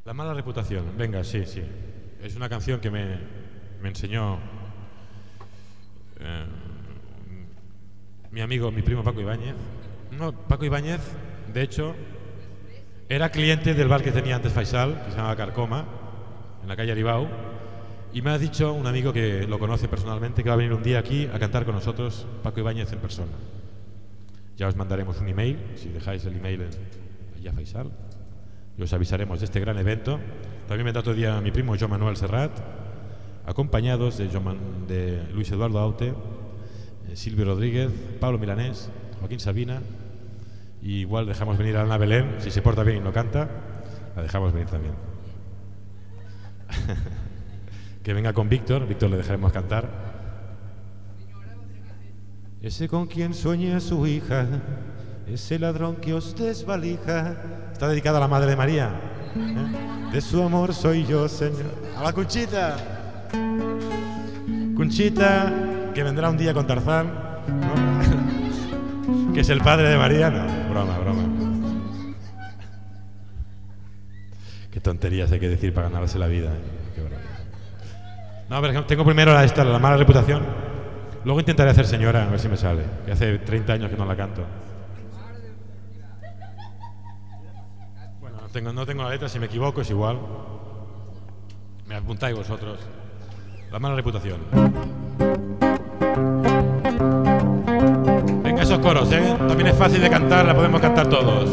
La mala reputación, venga, sí, sí. Es una canción que me enseñó mi amigo, mi primo Paco Ibáñez. No, Paco Ibáñez, de hecho, era cliente del bar que tenía antes Faisal, que se llamaba Carcoma, en la calle Aribau. Y me ha dicho un amigo que lo conoce personalmente que va a venir un día aquí a cantar con nosotros Paco Ibáñez en persona. Ya os mandaremos un email, si dejáis el email allí a Faisal. Y os avisaremos de este gran evento. También vendrá otro día mi primo Joan Manuel Serrat, acompañados de Luis Eduardo Aute, Silvio Rodríguez, Pablo Milanés, Joaquín Sabina. Y igual dejamos venir a Ana Belén, si se porta bien y no canta, la dejamos venir también. Que venga con Víctor le dejaremos cantar. Ese con quien sueña su hija, ese ladrón que os desvalija. Está dedicada a la Madre de María, ¿eh? De su amor soy yo, Señor. A la Conchita. Conchita, que vendrá un día con Tarzán, ¿no? Que es el padre de María. No, broma. Qué tonterías hay que decir para ganarse la vida, ¿eh? Qué broma. No, pero tengo primero la mala reputación. Luego intentaré hacer señora, a ver si me sale. Que hace 30 años que no la canto. Bueno, no tengo la letra, si me equivoco es igual. Me apuntáis vosotros. La mala reputación. Venga, esos coros, ¿eh? También es fácil de cantar, la podemos cantar todos.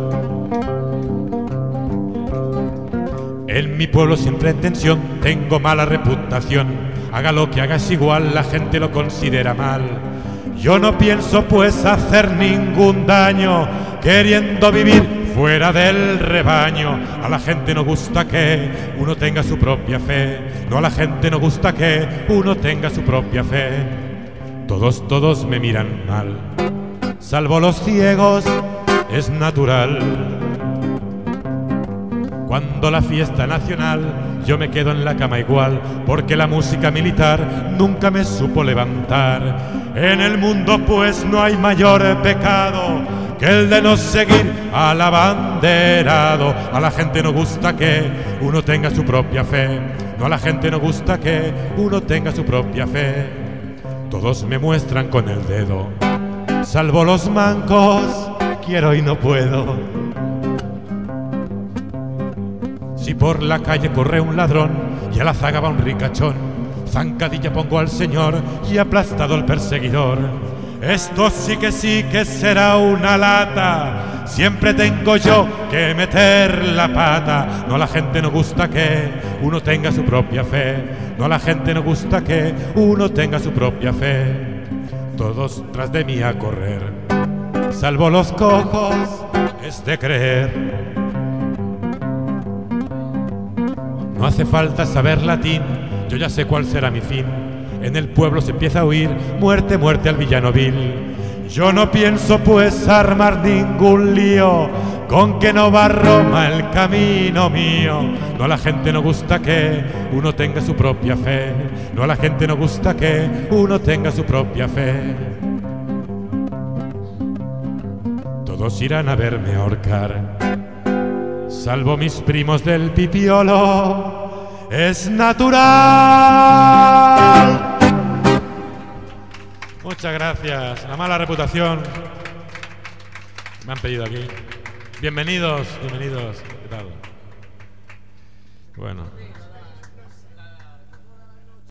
En mi pueblo sin pretensión tengo mala reputación. Haga lo que hagas igual, la gente lo considera mal. Yo no pienso pues hacer ningún daño, queriendo vivir fuera del rebaño. A la gente no gusta que uno tenga su propia fe. No, a la gente no gusta que uno tenga su propia fe. Todos me miran mal, salvo los ciegos, es natural. Cuando la fiesta nacional yo me quedo en la cama igual, porque la música militar nunca me supo levantar. En el mundo pues no hay mayor pecado que el de no seguir al abanderado. A la gente no gusta que uno tenga su propia fe. No, a la gente no gusta que uno tenga su propia fe. Todos me muestran con el dedo, salvo los mancos, quiero y no puedo. Si por la calle corre un ladrón y a la zaga va un ricachón, zancadilla pongo al señor y aplastado al perseguidor. Esto sí que será una lata, siempre tengo yo que meter la pata. No, a la gente no gusta que uno tenga su propia fe. No, a la gente no gusta que uno tenga su propia fe. Todos tras de mí a correr, salvo los cojos, es de creer. No hace falta saber latín, yo ya sé cuál será mi fin. En el pueblo se empieza a oír muerte, muerte al villano vil. Yo no pienso pues armar ningún lío, con que no va a Roma el camino mío. No, a la gente no gusta que uno tenga su propia fe. No, a la gente no gusta que uno tenga su propia fe. Todos irán a verme ahorcar, salvo mis primos del Pipiolo, es natural. Muchas gracias. La mala reputación. Me han pedido aquí. Bienvenidos. ¿Qué tal? Bueno.